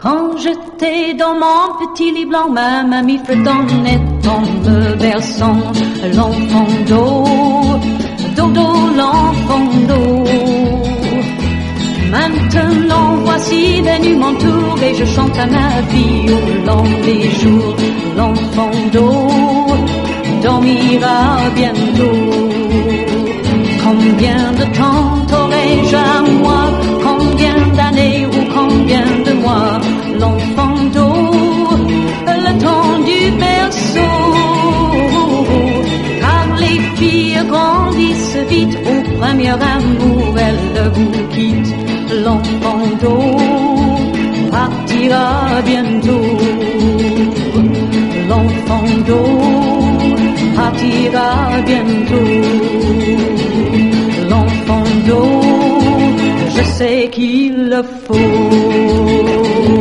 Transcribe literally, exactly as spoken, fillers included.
Quand j'étais dans mon petit lit blanc, ma mamie fredonnait en me berçant. L'enfant d'eau, dodo, l'enfant d'eau. Maintenant voici venu mon tour et je chante à ma vie au long des jours. L'enfant d'eau dormira bientôt. Combien de temps t'aurais-je à moi? Combien d'années ou combien de mois? L'enfant d'eau, le temps du berceau. Car les filles grandissent vite, au premier amour elles vous quittent. L'enfant d'eau partira bientôt. L'enfant d'eau partira bientôt. L'enfant d'eau, je sais qu'il le faut.